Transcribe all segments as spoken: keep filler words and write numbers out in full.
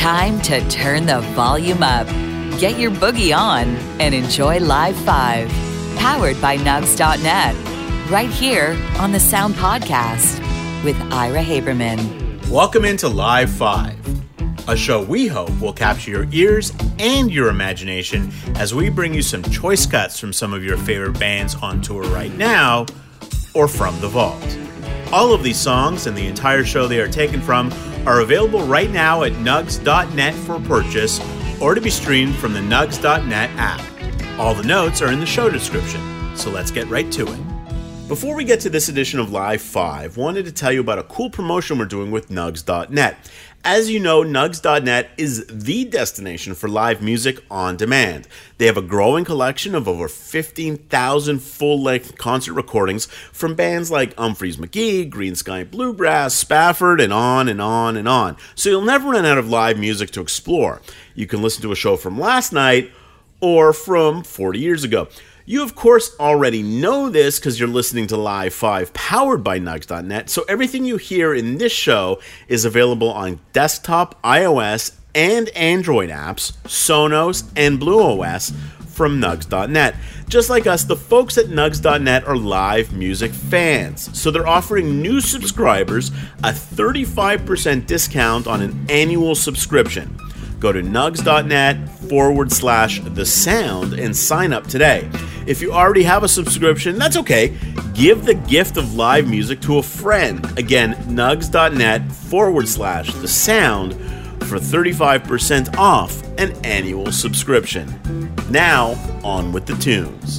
time to turn the volume up. Get your boogie on and enjoy Live five, powered by Nugs dot net, right here on the Sound Podcast with Ira Haberman. Welcome into Live five, a show we hope will capture your ears and your imagination as we bring you some choice cuts from some of your favorite bands on tour right now or from the vault. All of these songs and the entire show they are taken from are available right now at Nugs dot net for purchase or to be streamed from the Nugs dot net app. All the notes are in the show description, so let's get right to it. Before we get to this edition of Live five, wanted to tell you about a cool promotion we're doing with Nugs dot net. As you know, Nugs dot net is the destination for live music on demand. They have a growing collection of over fifteen thousand full-length concert recordings from bands like Umphrey's McGee, Green Sky Bluegrass, Spafford, and on and on and on. So you'll never run out of live music to explore. You can listen to a show from last night or from forty years ago. You, of course, already know this because you're listening to Live five powered by Nugs dot net, so everything you hear in this show is available on desktop, iOS, and Android apps, Sonos, and BlueOS from Nugs dot net. Just like us, the folks at Nugs dot net are live music fans, so they're offering new subscribers a thirty-five percent discount on an annual subscription. Go to Nugs dot net forward slash the sound and sign up today. If you already have a subscription, that's okay. Give the gift of live music to a friend. Again, Nugs dot net forward slash the sound for thirty-five percent off an annual subscription. Now, on with the tunes.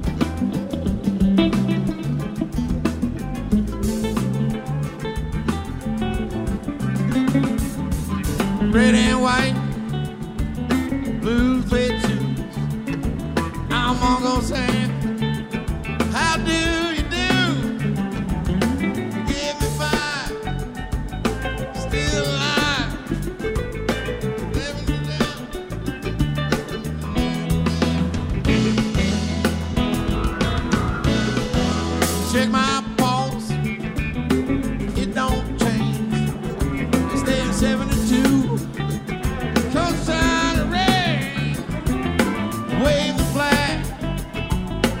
Red and white, blue suede shoes. I'm gonna say, how do you do? Give me five, still alive, living it down. Check my pulse, it don't change. Stay at seventy-two. Coast side of rain, wave the flag,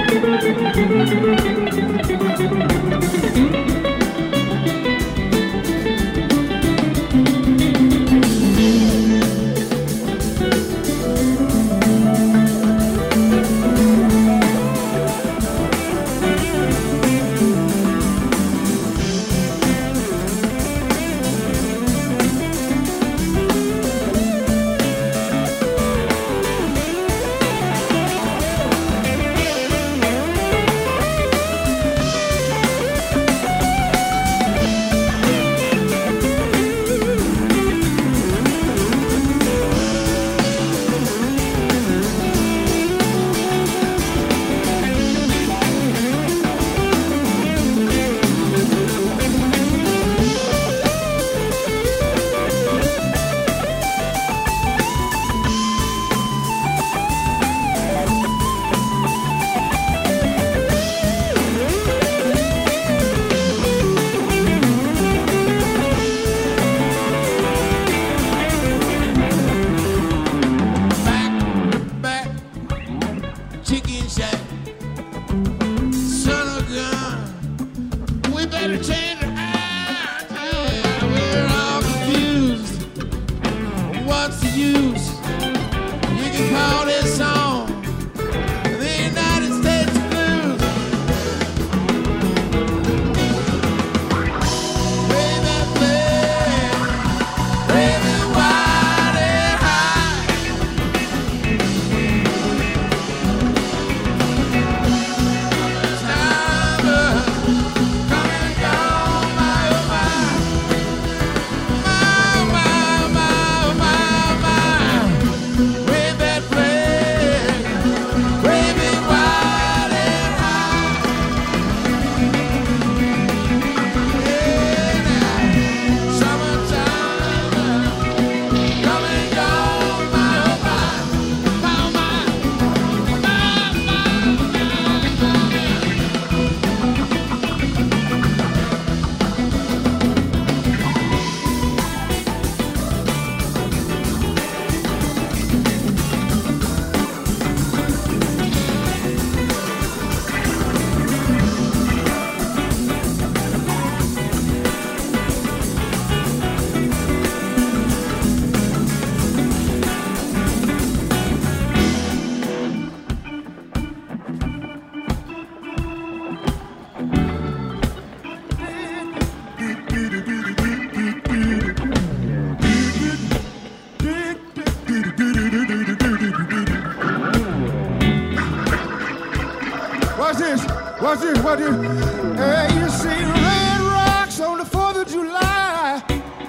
What's this? What this? Hey, you see red rocks on the fourth of July.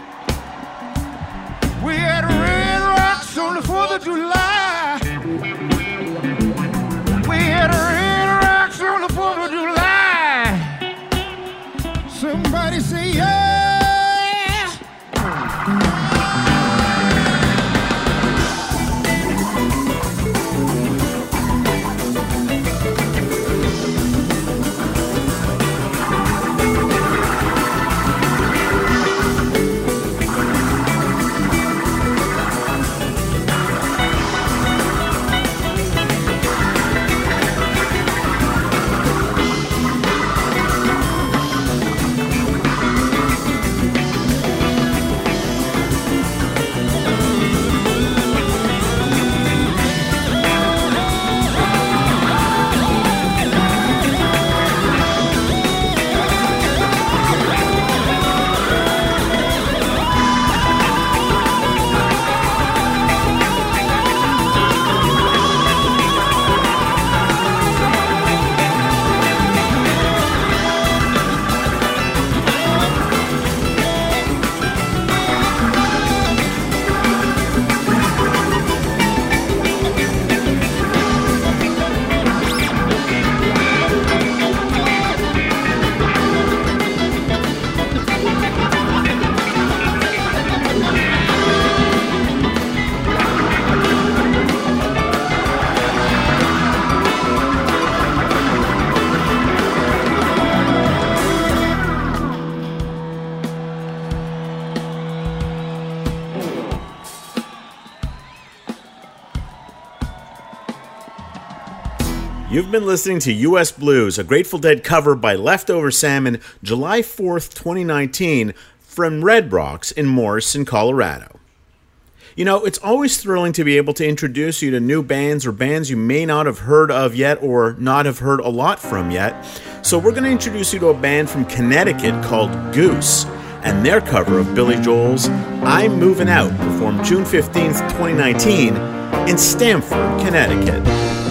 We had red rocks on the fourth of July. We had red rocks on the fourth of July. Somebody say yeah. You've been listening to U S Blues, a Grateful Dead cover by Leftover Salmon, July fourth, twenty nineteen, from Red Rocks in Morrison, Colorado. You know, it's always thrilling to be able to introduce you to new bands or bands you may not have heard of yet or not have heard a lot from yet. So we're going to introduce you to a band from Connecticut called Goose, and their cover of Billy Joel's I'm Moving Out, performed June fifteenth, twenty nineteen in Stamford, Connecticut.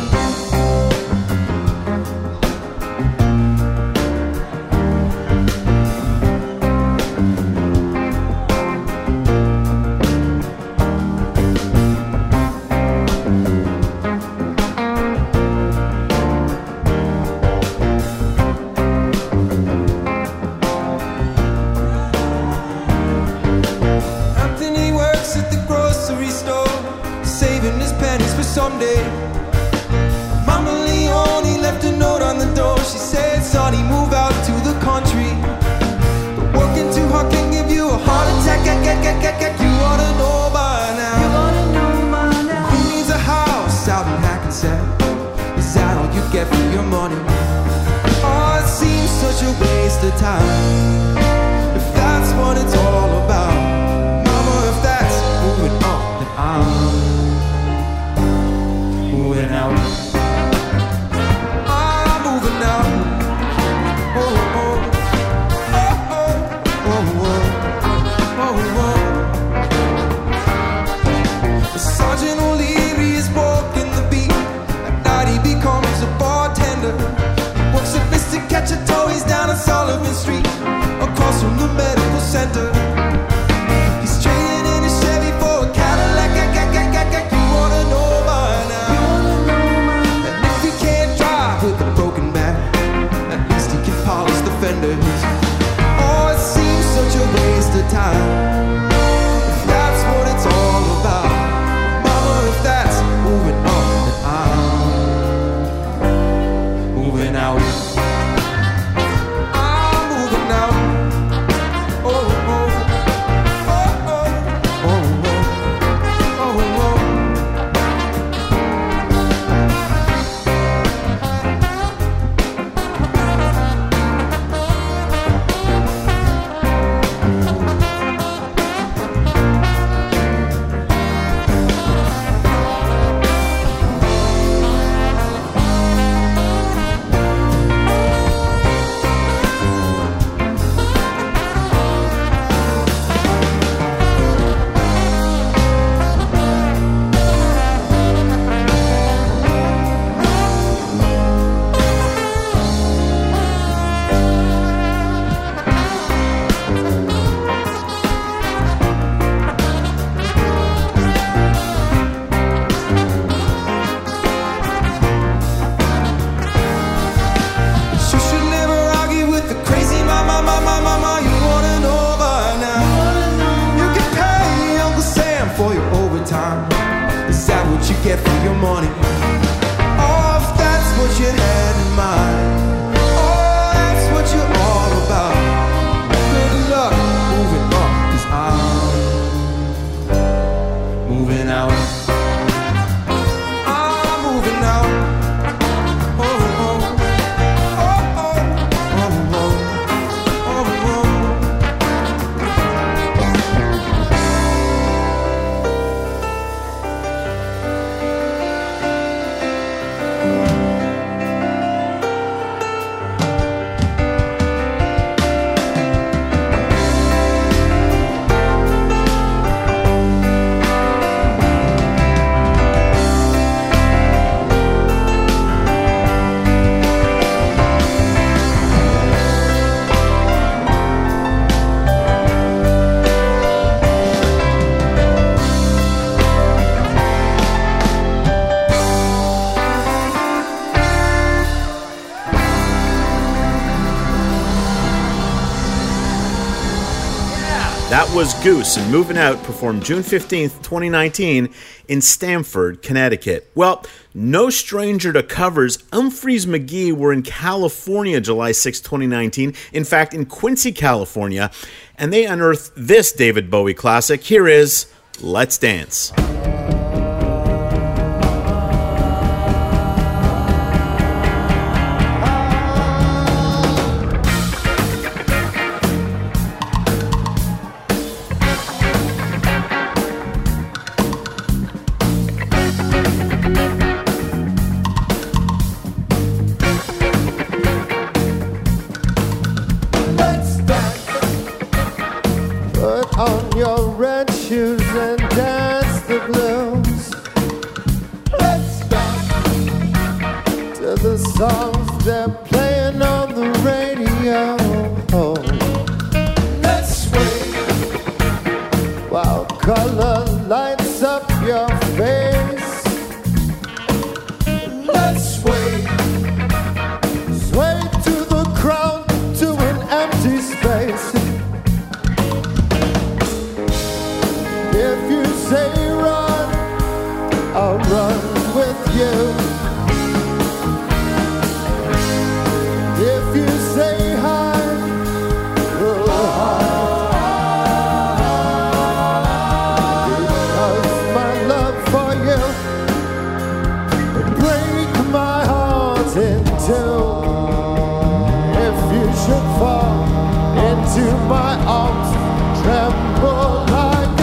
That was Goose and Moving Out, performed June fifteenth, twenty nineteen in Stamford, Connecticut. Well, no stranger to covers, Umphrey's McGee were in California July sixth, twenty nineteen. In fact, in Quincy, California. And they unearthed this David Bowie classic. Here is Let's Dance. playing on the radio. Let's sway while color lights up your face. Let's sway, sway to the crowd, to an empty space. If you say run, I'll run with you. If you say hi, we'll hide. Because my love for you would break my heart in two. If you should fall into my arms, tremble like a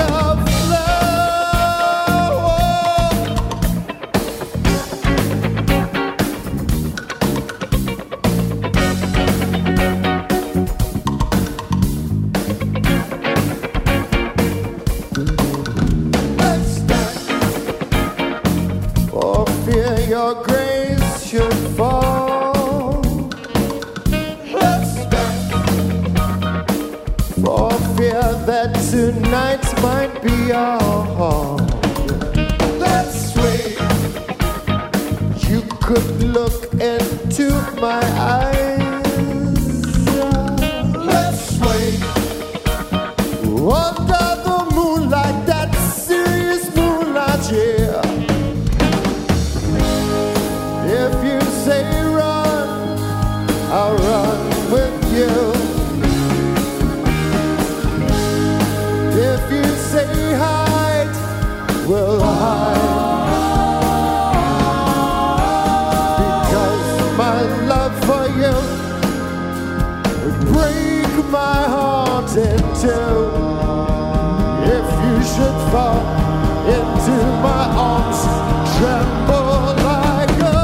your grace should fall. Let's stand for fear that tonight might be all. Let's wait. You could look into my eyes. Let's wait. Under the moonlight, that serious moonlight, yeah. If you say run, I'll run with you. If you say hide, we'll hide. Because my love for you would break my heart in two. If you should fall into my arms, tremble like a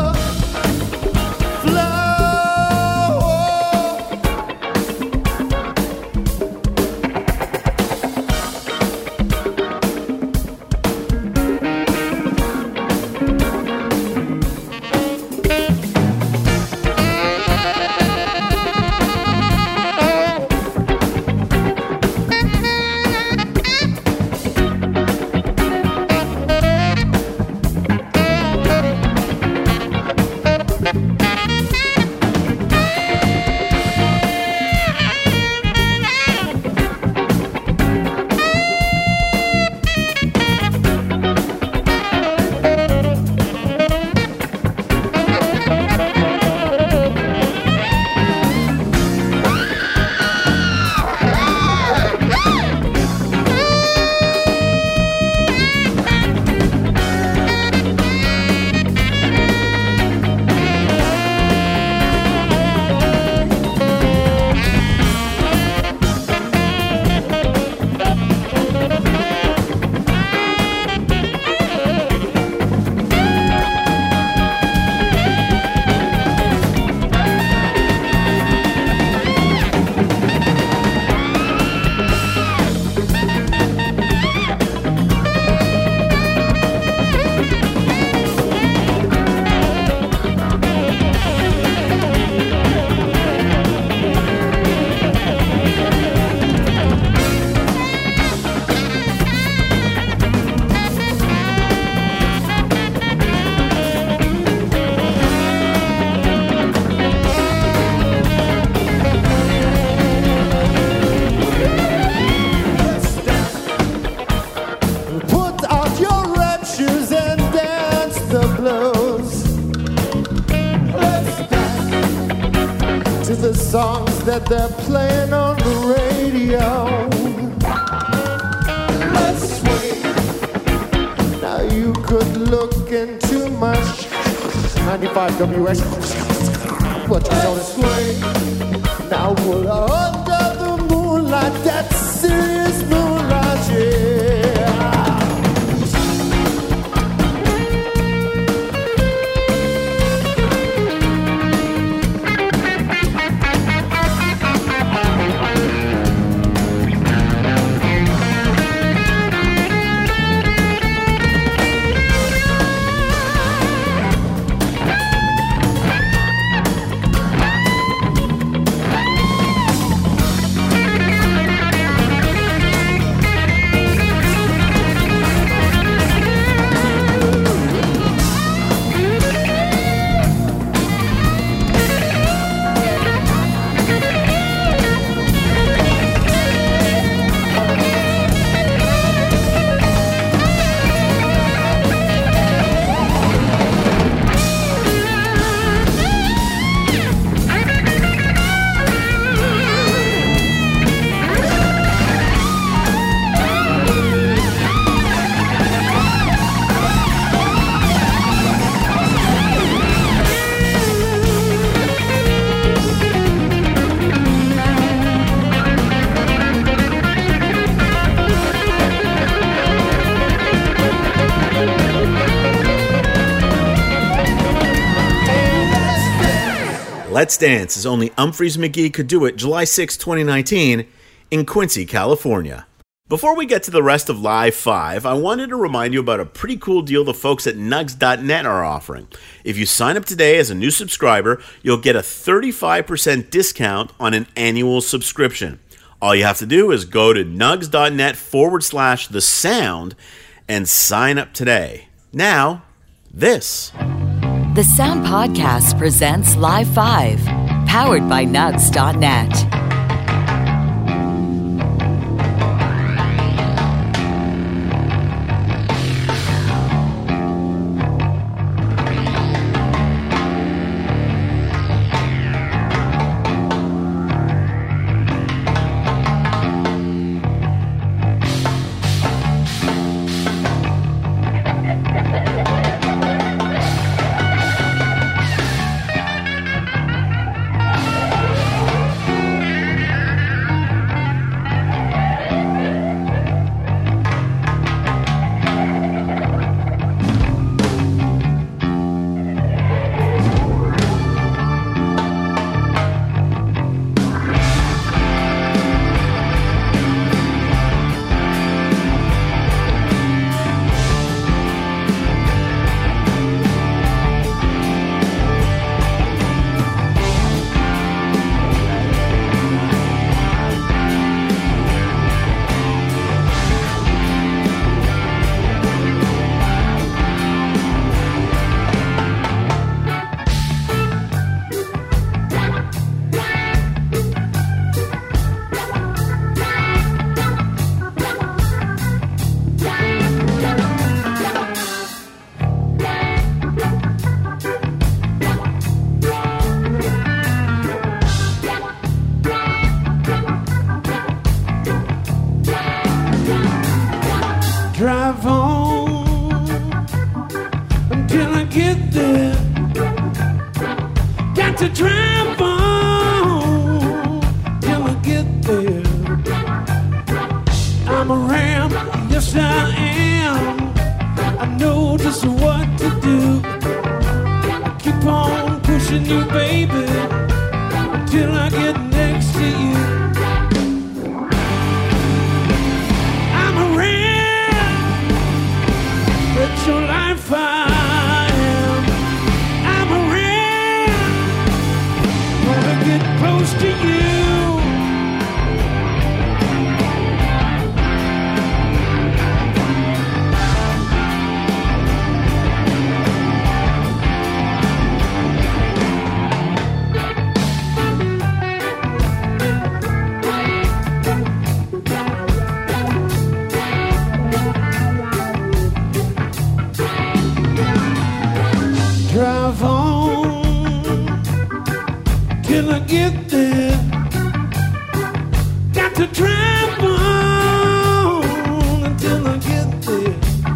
the songs that they're playing on the radio. Let's wait. Now you could look into my ninety-five W S. What you notice? Now we're under the moonlight, that serious moonlight, yeah. Let's Dance as only Umphrey's McGee could do it July sixth, twenty nineteen in Quincy, California. Before we get to the rest of Live five, I wanted to remind you about a pretty cool deal the folks at Nugs dot net are offering. If you sign up today as a new subscriber, you'll get a thirty-five percent discount on an annual subscription. All you have to do is go to Nugs dot net forward slash the sound and sign up today. Now, this. The Sound Podcast presents Live five, powered by Nugs dot net. Drive on until I get there. Got to drive on till I get there. I'm a ram, yes I am. I know just what to do. I keep on pushing you, baby, until I get next to you. It's your life I am. I'm around. Wanna get close to you. Drive on till I get there. Got to drive on until I get there.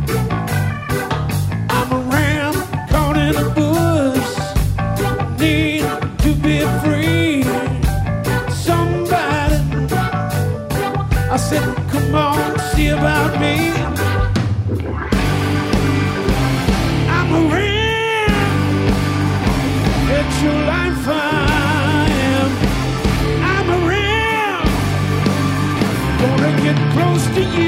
I'm a ram caught in a bush. Need to be free. Somebody, I said, come on, see about me. I'm a ram. It's your life I am. I'm around. Gonna get close to you.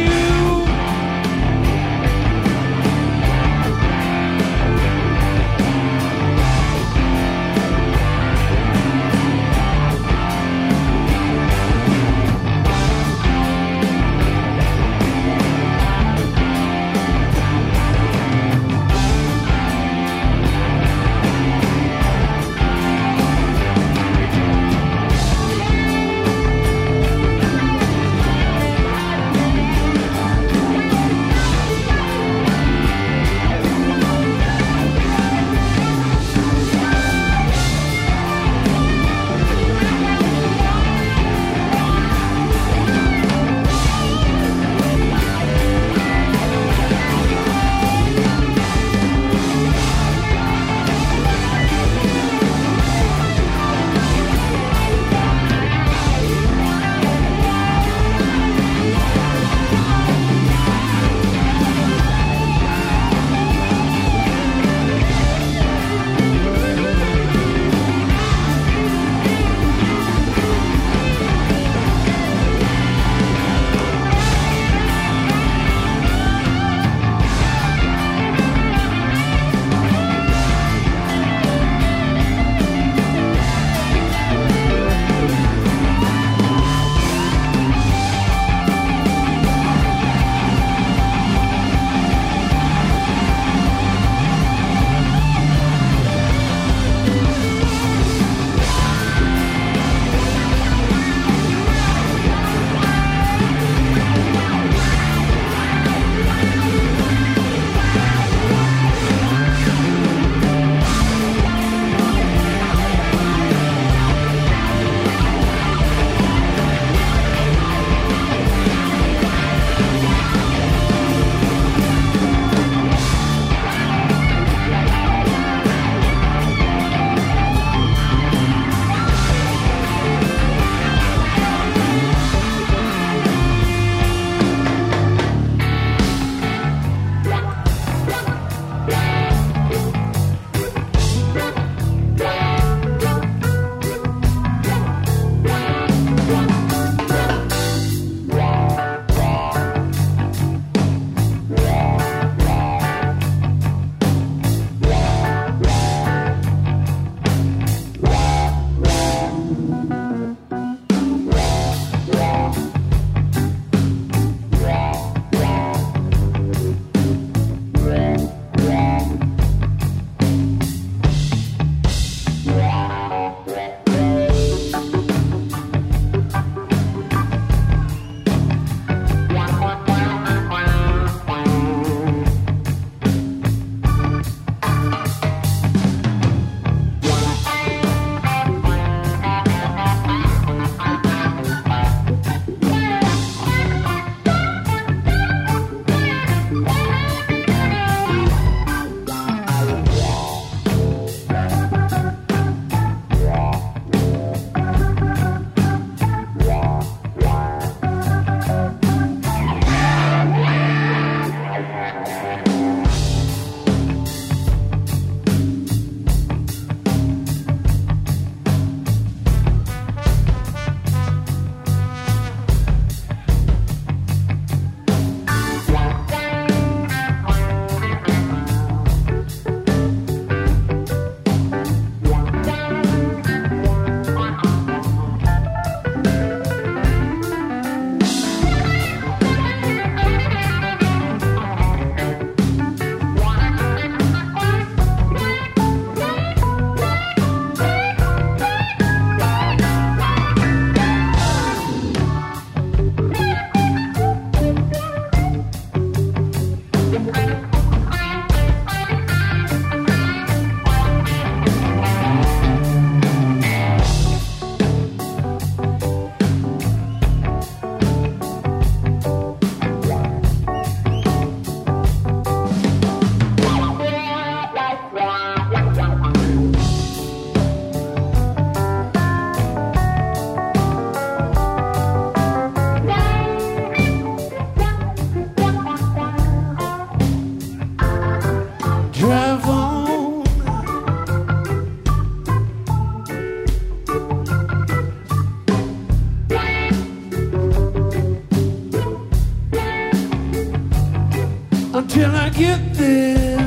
I get there.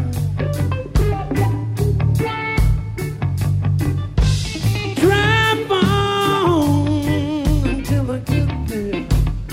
Drive on until I get there.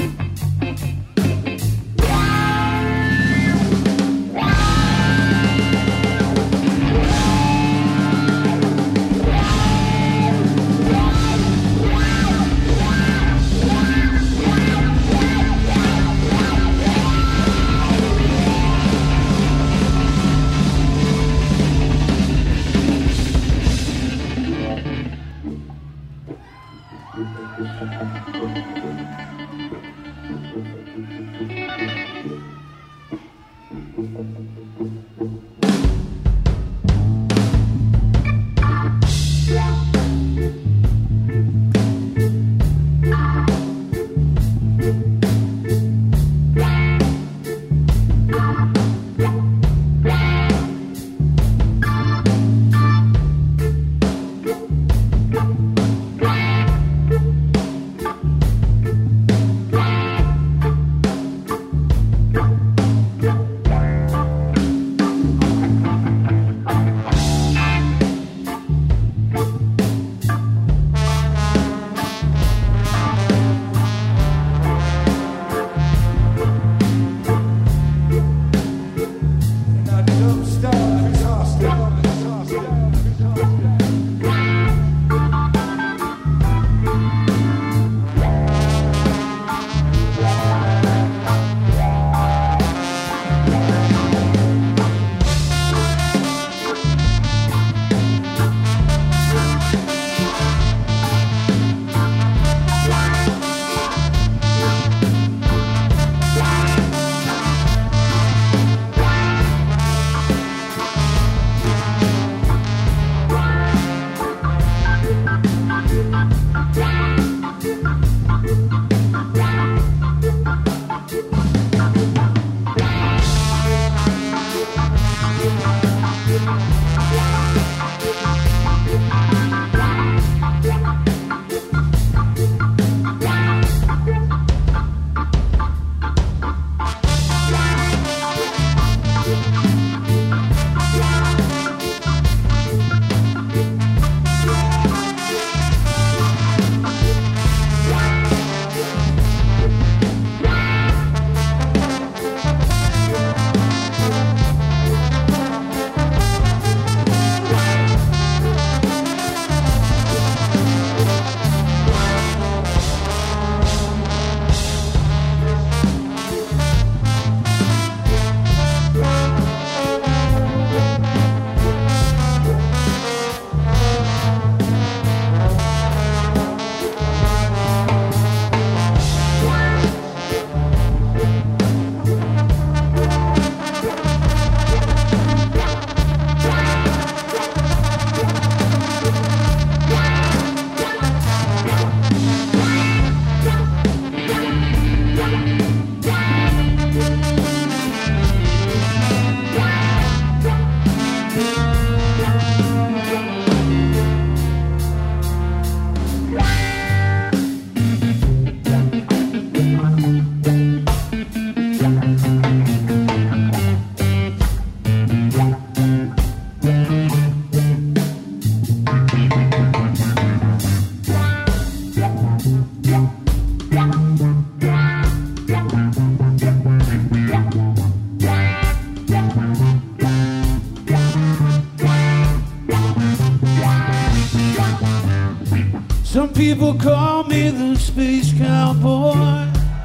Some people call me the space cowboy.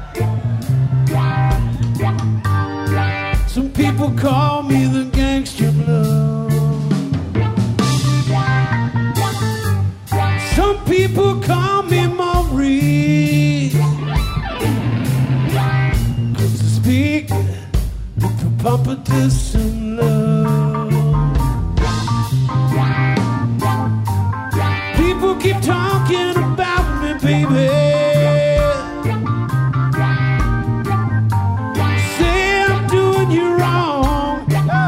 Some people call me the gangster blood. Some people call me Maurice, 'cause I speak with the puppetess and love. People keep talking about me, baby. Say I'm doing you wrong.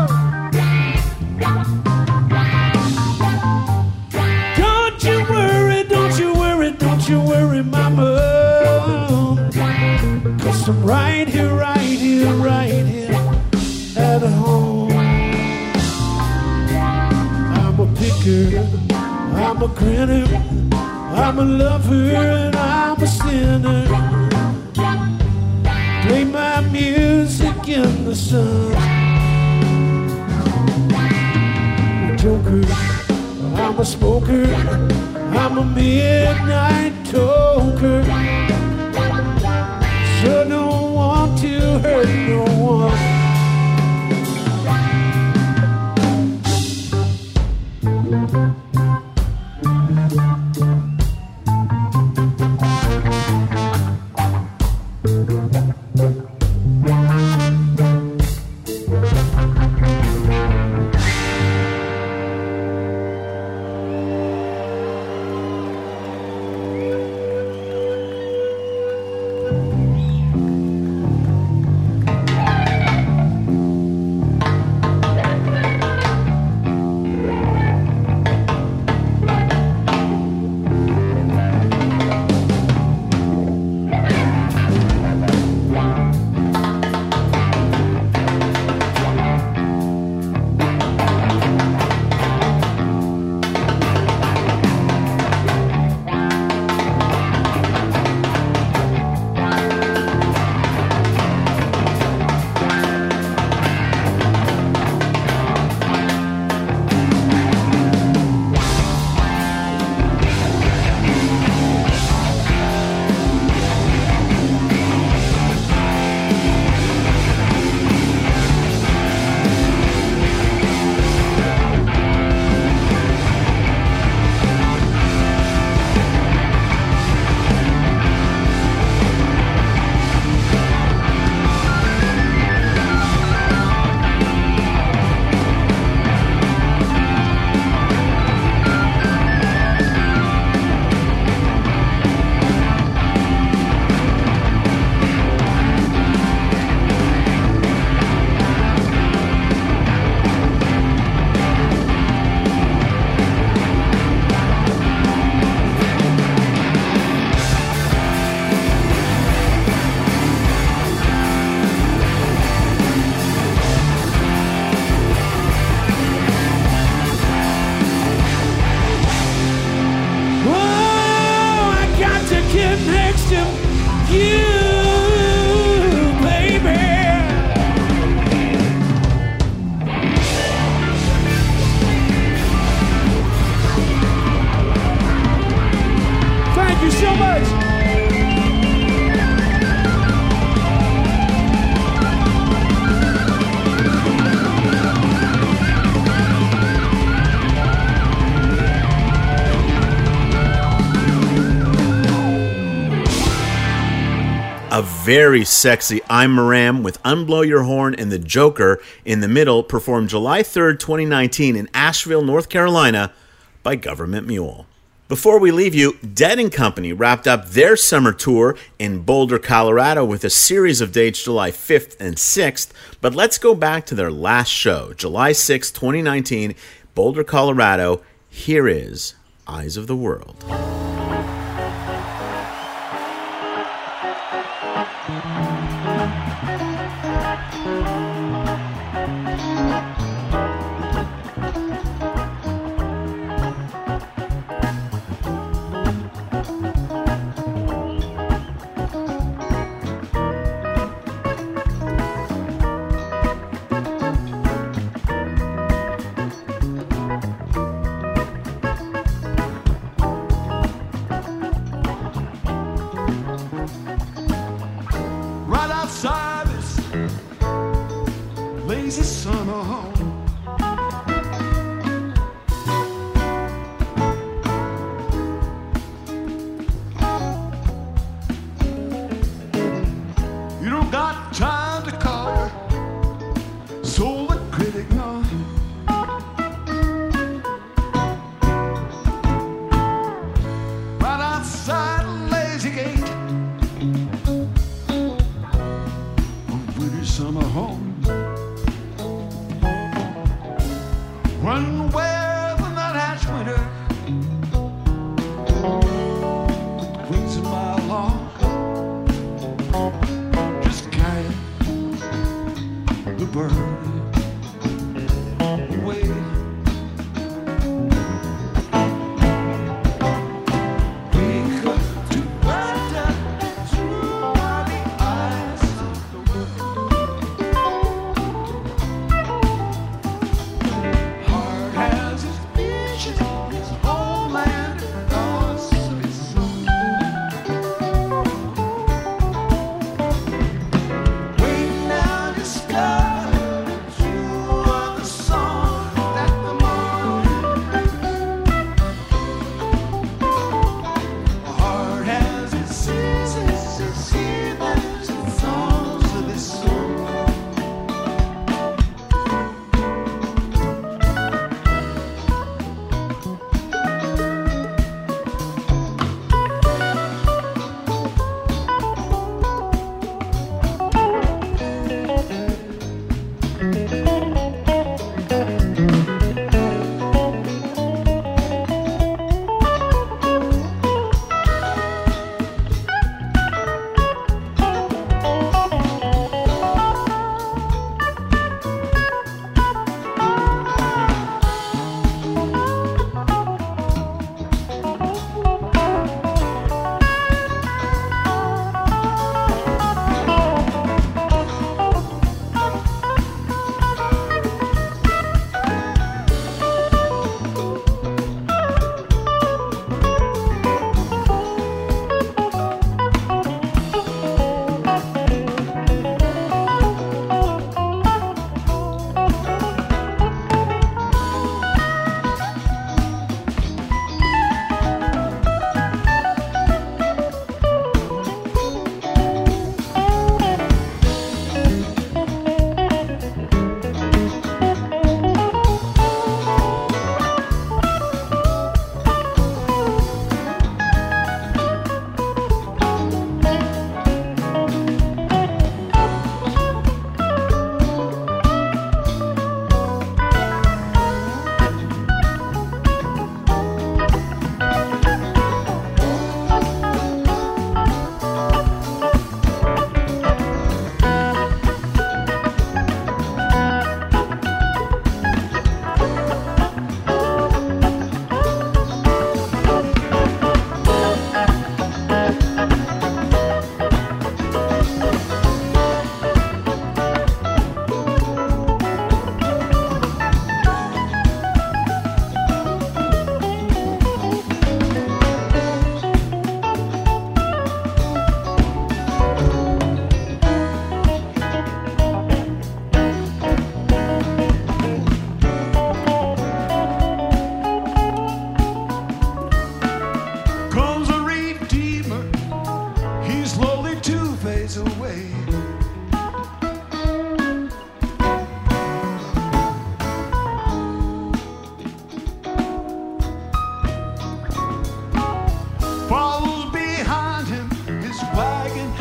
Don't you worry, don't you worry, don't you worry, mama. 'Cause I'm right here, right here, right here at a grinner, I'm a lover and I'm a sinner. Play my music in the sun. Joker, I'm a smoker, I'm a midnight toker. Sure don't want to hurt no one. A very sexy I'm Maram with Unblow Your Horn and the Joker in the middle, performed July third, twenty nineteen in Asheville, North Carolina by Government Mule. Before we leave you, Dead and Company wrapped up their summer tour in Boulder, Colorado with a series of dates July fifth and sixth, but let's go back to their last show, July sixth, twenty nineteen, Boulder, Colorado. Here is Eyes of the World.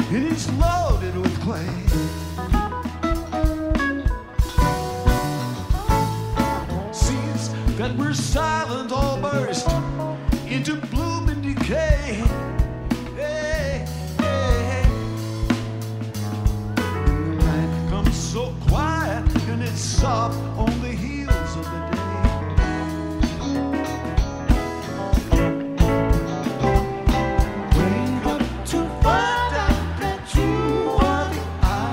it is loaded with clay. Seeds that were silent all burst into bloom and decay. Hey, hey, hey. And the night comes so quiet and it's soft on the heels of the day. Wake up to find out that you are the eye.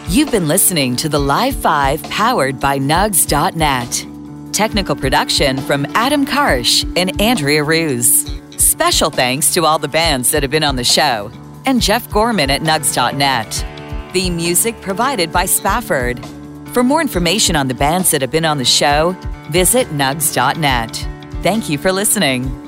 You've been listening to the Live five powered by Nugs dot net. Technical production from Adam Karsh and Andrea Ruse. Special thanks to all the bands that have been on the show and Jeff Gorman at Nugs dot net. Theme music provided by Spafford. For more information on the bands that have been on the show, visit Nugs dot net. Thank you for listening.